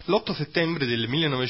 L'8 settembre del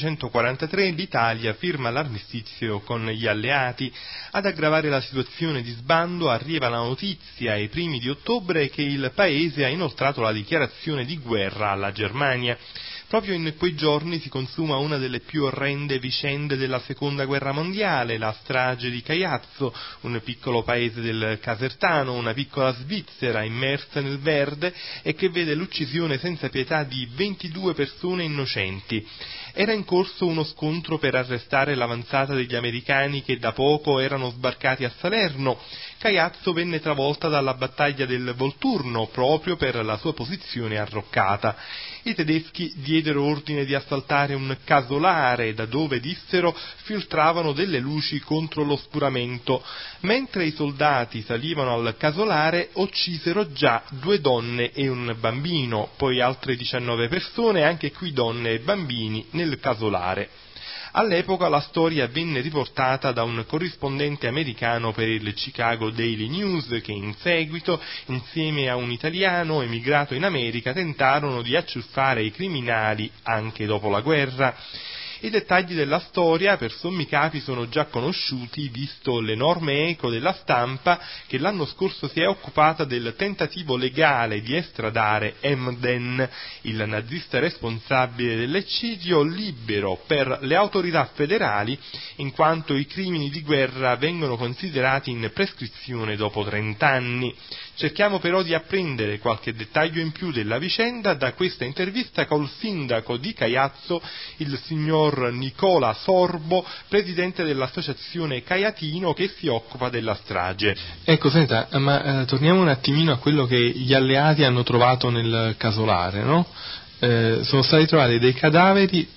1943 l'Italia firma l'armistizio con gli alleati. Ad aggravare la situazione di sbando arriva la notizia ai primi di ottobre che il paese ha inoltrato la dichiarazione di guerra alla Germania. Proprio in quei giorni si consuma una delle più orrende vicende della Seconda Guerra Mondiale, la strage di Caiazzo, un piccolo paese del Casertano, una piccola Svizzera immersa nel verde e che vede l'uccisione senza pietà di 22 persone innocenti. Era in corso uno scontro per arrestare l'avanzata degli americani che da poco erano sbarcati a Salerno. Caiazzo venne travolta dalla battaglia del Volturno proprio per la sua posizione arroccata. I tedeschi diedero ordine di assaltare un casolare da dove, dissero, filtravano delle luci contro l'oscuramento. Mentre i soldati salivano al casolare uccisero già 2 donne e un bambino, poi altre 19 persone, anche qui donne e bambini, nel casolare. All'epoca la storia venne riportata da un corrispondente americano per il Chicago Daily News che in seguito, insieme a un italiano emigrato in America, tentarono di acciuffare i criminali anche dopo la guerra. I dettagli della storia per sommi capi sono già conosciuti, visto l'enorme eco della stampa che l'anno scorso si è occupata del tentativo legale di estradare Emden, il nazista responsabile dell'eccidio, libero per le autorità federali, in quanto i crimini di guerra vengono considerati in prescrizione dopo 30 anni. Cerchiamo però di apprendere qualche dettaglio in più della vicenda da questa intervista col sindaco di Caiazzo, il signor Nicola Sorbo, presidente dell'associazione Caiatino che si occupa della strage. Ecco, senta, ma torniamo un attimino a quello che gli alleati hanno trovato nel casolare, no? Sono stati trovati dei cadaveri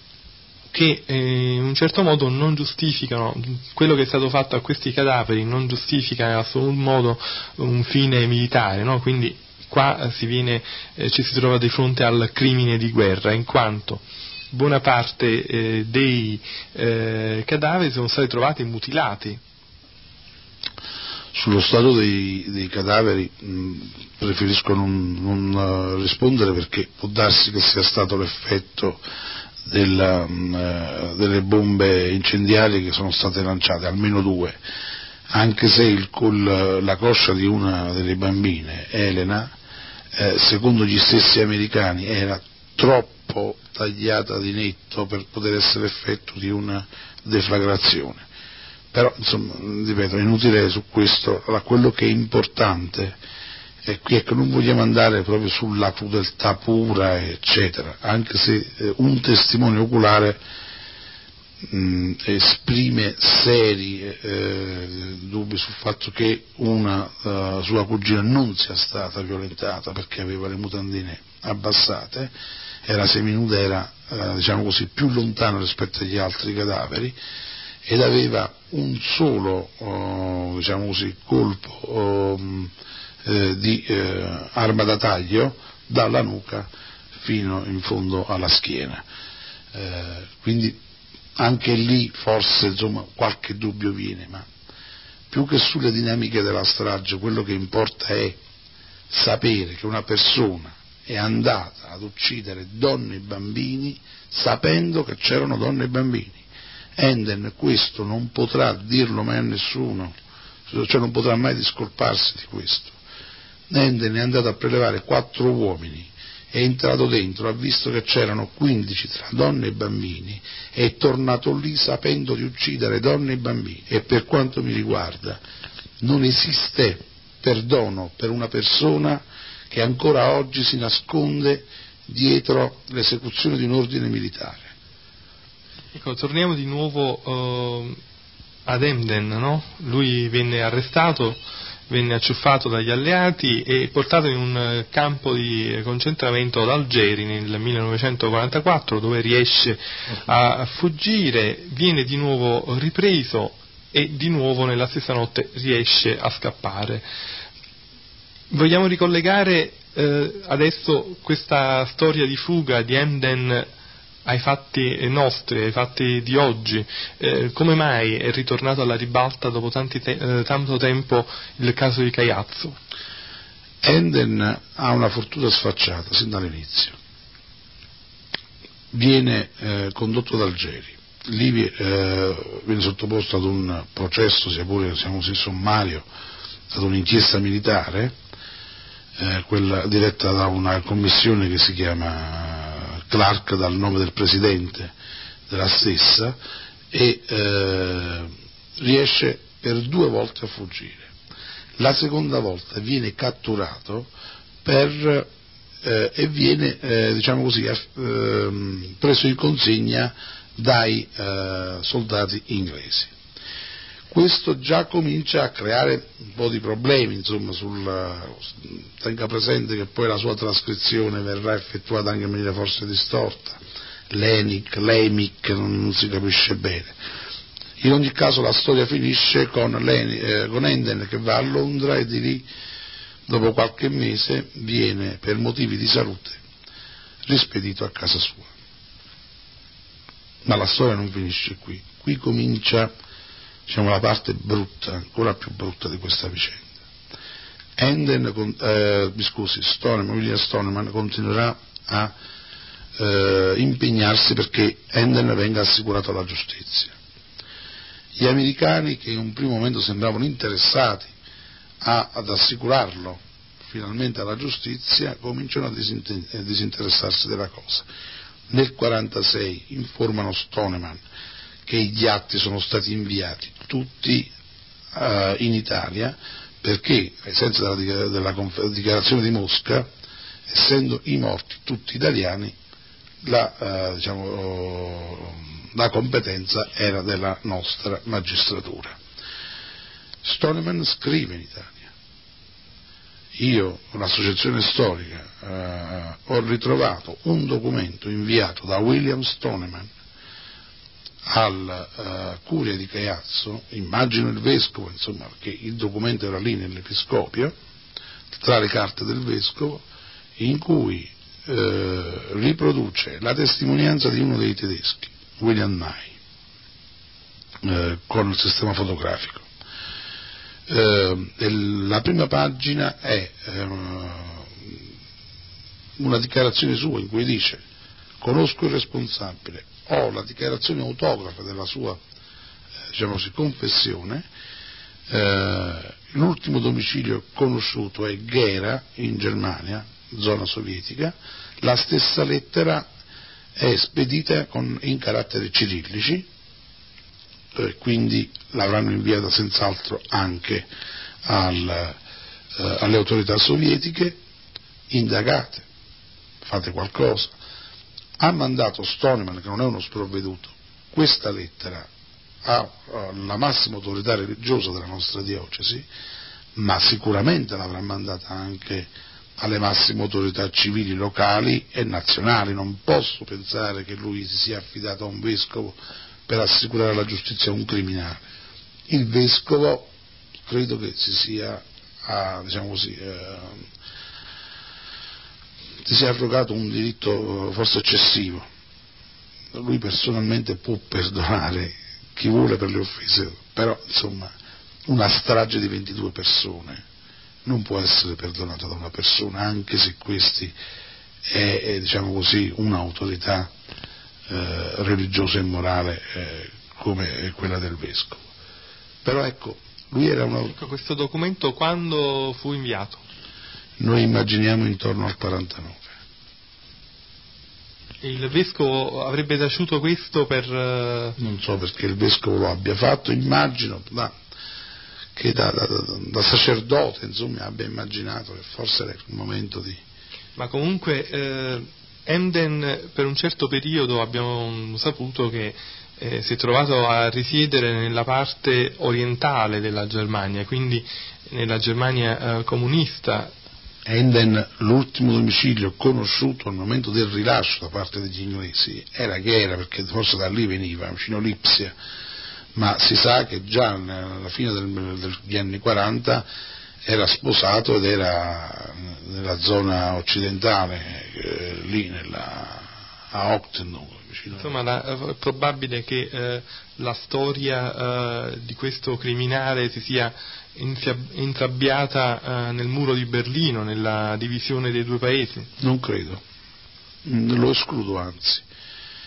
che in un certo modo non giustificano quello che è stato fatto a questi cadaveri, non giustifica in assoluto modo un fine militare, no? Quindi qua ci si trova di fronte al crimine di guerra, in quanto buona parte dei cadaveri sono stati trovati mutilati. Sullo stato dei cadaveri preferisco non rispondere, perché può darsi che sia stato l'effetto delle bombe incendiarie che sono state lanciate, almeno 2, anche se la coscia di una delle bambine, Elena, secondo gli stessi americani era troppo tagliata di netto per poter essere effetto di una deflagrazione. Però, insomma, ripeto, è inutile su questo. Allora, quello che è importante è che non vogliamo andare proprio sulla crudeltà pura, eccetera, anche se un testimone oculare esprime seri dubbi sul fatto che una sua cugina non sia stata violentata, perché aveva le mutandine abbassate, era seminuda, era diciamo così più lontano rispetto agli altri cadaveri, ed aveva un solo diciamo così colpo di arma da taglio dalla nuca fino in fondo alla schiena, quindi anche lì forse insomma qualche dubbio viene, ma più che sulle dinamiche della strage quello che importa è sapere che una persona è andata ad uccidere donne e bambini sapendo che c'erano donne e bambini. Enden questo non potrà dirlo mai a nessuno, cioè non potrà mai discolparsi di questo. Enden è andato a prelevare 4 uomini, è entrato dentro, ha visto che c'erano 15 tra donne e bambini, è tornato lì sapendo di uccidere donne e bambini, e per quanto mi riguarda non esiste perdono per una persona che ancora oggi si nasconde dietro l'esecuzione di un ordine militare. Ecco, torniamo di nuovo ad Emden, no? Lui venne arrestato, venne acciuffato dagli alleati e portato in un campo di concentramento ad Algeri nel 1944, dove riesce a fuggire, viene di nuovo ripreso e di nuovo nella stessa notte riesce a scappare. Vogliamo ricollegare adesso questa storia di fuga di Emden ai fatti nostri, ai fatti di oggi. Come mai è ritornato alla ribalta dopo tanto tempo il caso di Caiazzo? Emden ha una fortuna sfacciata sin dall'inizio. viene condotto ad Algeri. Lì viene sottoposto ad un processo, sia pure sommario, ad un'inchiesta militare, quella diretta da una commissione che si chiama Clark, dal nome del presidente della stessa, e riesce per 2 volte a fuggire. La seconda volta viene catturato e viene preso in consegna dai soldati inglesi. Questo già comincia a creare un po' di problemi, insomma, tenga presente che poi la sua trascrizione verrà effettuata anche in maniera forse distorta, l'emic, non si capisce bene. In ogni caso la storia finisce con Enden che va a Londra e di lì, dopo qualche mese, viene per motivi di salute rispedito a casa sua. Ma la storia non finisce qui. Qui comincia, la parte brutta, ancora più brutta di questa vicenda. William Stoneman continuerà a impegnarsi perché Enden venga assicurato alla giustizia. Gli americani, che in un primo momento sembravano interessati ad assicurarlo finalmente alla giustizia, cominciano a disinteressarsi della cosa. Nel 1946 informano Stoneman che gli atti sono stati inviati tutti in Italia, perché ai sensi della dichiarazione di Mosca, essendo i morti tutti italiani, la competenza era della nostra magistratura. Stoneman scrive in Italia: io, l'associazione storica, ho ritrovato un documento inviato da William Stoneman al Curia di Caiazzo, immagino il vescovo, insomma, perché il documento era lì nell'episcopio, tra le carte del vescovo, in cui riproduce la testimonianza di uno dei tedeschi, William Nye, con il sistema fotografico. La prima pagina è una dichiarazione sua in cui dice: conosco il responsabile, ho la dichiarazione autografa della sua confessione, l'ultimo domicilio conosciuto è Gera in Germania, zona sovietica, la stessa lettera è spedita in caratteri cirillici, quindi l'avranno inviata senz'altro anche alle autorità sovietiche. Indagate, fate qualcosa. Ha mandato Stoneman, che non è uno sprovveduto, questa lettera alla massima autorità religiosa della nostra diocesi, ma sicuramente l'avrà mandata anche alle massime autorità civili locali e nazionali. Non posso pensare che lui si sia affidato a un vescovo per assicurare la giustizia a un criminale. Il vescovo credo che si sia arrogato un diritto forse eccessivo. Lui personalmente può perdonare chi vuole per le offese, però insomma una strage di 22 persone non può essere perdonata da una persona, anche se questi è un'autorità religiosa e morale come quella del vescovo. Però ecco, lui era Questo documento quando fu inviato? Noi immaginiamo intorno al 49. E il vescovo avrebbe taciuto questo per... Non so perché il vescovo lo abbia fatto, immagino che da sacerdote, insomma, abbia immaginato che forse era il momento di... Ma comunque Emden per un certo periodo abbiamo saputo che si è trovato a risiedere nella parte orientale della Germania, quindi nella Germania comunista. Enden, l'ultimo domicilio conosciuto al momento del rilascio da parte degli inglesi era Gera, perché forse da lì veniva, vicino Lipsia, ma si sa che già alla fine degli anni 40 era sposato ed era nella zona occidentale, lì a Octen. Insomma, è probabile che la storia di questo criminale si sia intrabbiata nel muro di Berlino, nella divisione dei due paesi. Non credo, lo escludo anzi.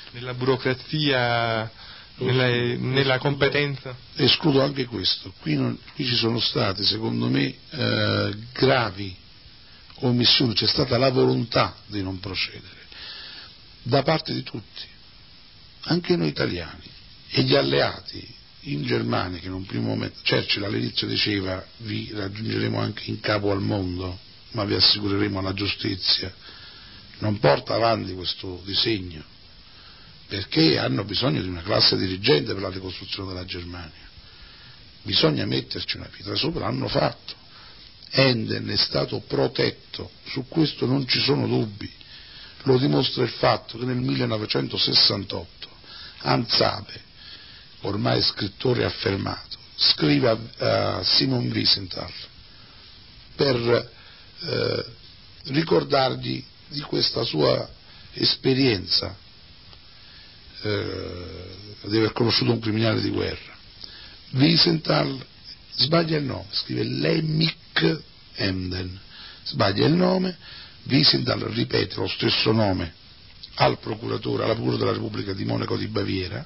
nella burocrazia, nella competenza. Escludo anche questo. Qui ci sono state, secondo me, gravi omissioni, c'è stata la volontà di non procedere da parte di tutti, anche noi italiani e gli alleati in Germania, che in un primo momento Churchill all'inizio diceva: vi raggiungeremo anche in capo al mondo, ma vi assicureremo la giustizia. Non porta avanti questo disegno perché hanno bisogno di una classe dirigente per la ricostruzione della Germania. Bisogna metterci una pietra sopra, l'hanno fatto. Enden è stato protetto, su questo non ci sono dubbi. Lo dimostra il fatto che nel 1968 Hansabe, ormai scrittore affermato, scrive a Simon Wiesenthal per ricordargli di questa sua esperienza di aver conosciuto un criminale di guerra. Wiesenthal sbaglia il nome, scrive Lemmik Emden, sbaglia il nome. Wiesenthal ripete lo stesso nome alla Procura della Repubblica di Monaco di Baviera,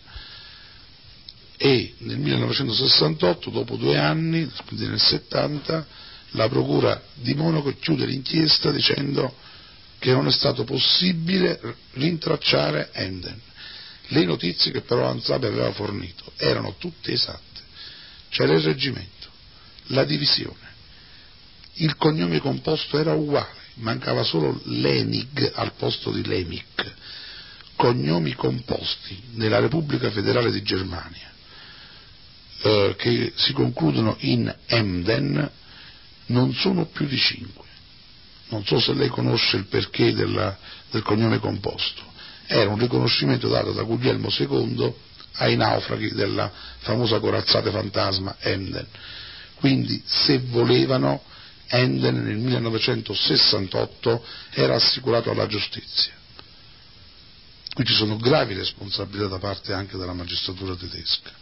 e nel 1968, dopo 2 anni, quindi nel 70, la Procura di Monaco chiude l'inchiesta dicendo che non è stato possibile rintracciare Emden. Le notizie che però Hansabe aveva fornito erano tutte esatte. C'era il reggimento, la divisione, il cognome composto era uguale, mancava solo Lenig al posto di Lemik. Cognomi composti nella Repubblica Federale di Germania che si concludono in Emden non sono più di 5. Non so se lei conosce il perché del cognome composto. Era un riconoscimento dato da Guglielmo II ai naufraghi della famosa corazzata fantasma Emden. Quindi, se volevano, Emden nel 1968 era assicurato alla giustizia. Qui ci sono gravi responsabilità da parte anche della magistratura tedesca.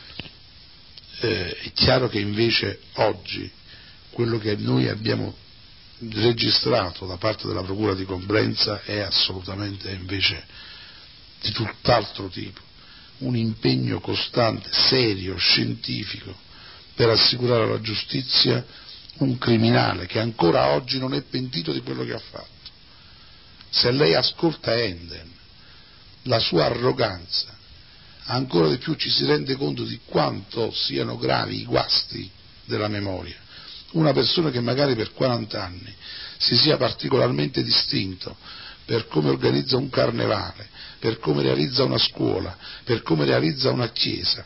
È chiaro che invece oggi quello che noi abbiamo registrato da parte della Procura di Coblenza è assolutamente invece di tutt'altro tipo, un impegno costante, serio, scientifico per assicurare alla giustizia un criminale che ancora oggi non è pentito di quello che ha fatto. Se lei ascolta Enden, la sua arroganza, ancora di più ci si rende conto di quanto siano gravi i guasti della memoria. Una persona che magari per 40 anni si sia particolarmente distinto per come organizza un carnevale, per come realizza una scuola, per come realizza una chiesa,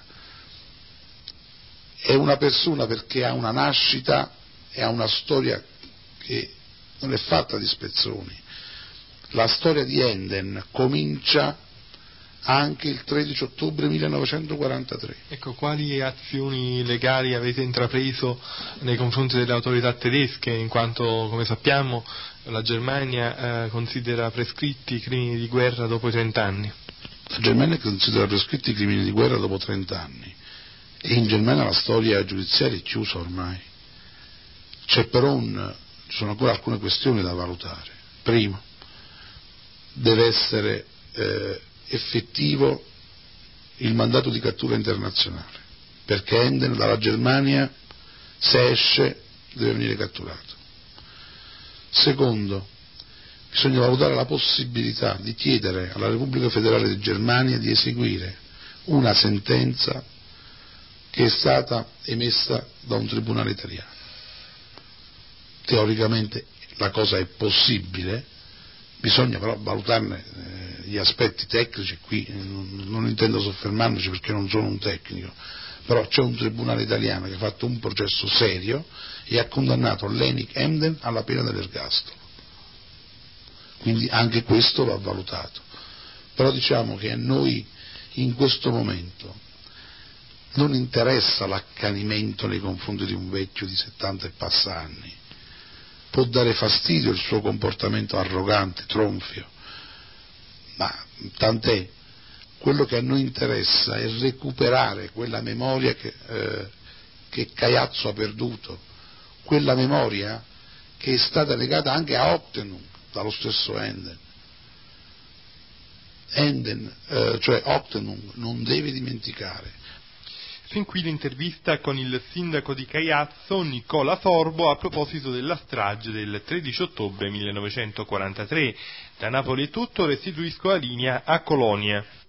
è una persona perché ha una nascita e ha una storia che non è fatta di spezzoni. La storia di Enden comincia anche il 13 ottobre 1943. Ecco, quali azioni legali avete intrapreso nei confronti delle autorità tedesche, in quanto, come sappiamo, la Germania considera prescritti i crimini di guerra dopo i 30 anni? La Germania considera prescritti i crimini di guerra dopo 30 anni e in Germania la storia giudiziaria è chiusa ormai. C'è però ci sono ancora alcune questioni da valutare. Primo, deve essere effettivo il mandato di cattura internazionale, perché Enden dalla Germania, se esce, deve venire catturato. Secondo, bisogna valutare la possibilità di chiedere alla Repubblica Federale di Germania di eseguire una sentenza che è stata emessa da un tribunale italiano. Teoricamente la cosa è possibile, bisogna però valutarne gli aspetti tecnici. Qui non intendo soffermarmici perché non sono un tecnico, però c'è un tribunale italiano che ha fatto un processo serio e ha condannato Lenig Emden alla pena dell'ergastolo, quindi anche questo va valutato. Però diciamo che a noi in questo momento non interessa l'accanimento nei confronti di un vecchio di 70 e passa anni. Può dare fastidio il suo comportamento arrogante, tronfio, ma tant'è. Quello che a noi interessa è recuperare quella memoria che Caiazzo ha perduto, quella memoria che è stata legata anche a Ottenung dallo stesso Enden. cioè Octenung, non deve dimenticare. Fin qui l'intervista con il sindaco di Caiazzo, Nicola Sorbo, a proposito della strage del 13 ottobre 1943. Da Napoli è tutto, restituisco la linea a Colonia.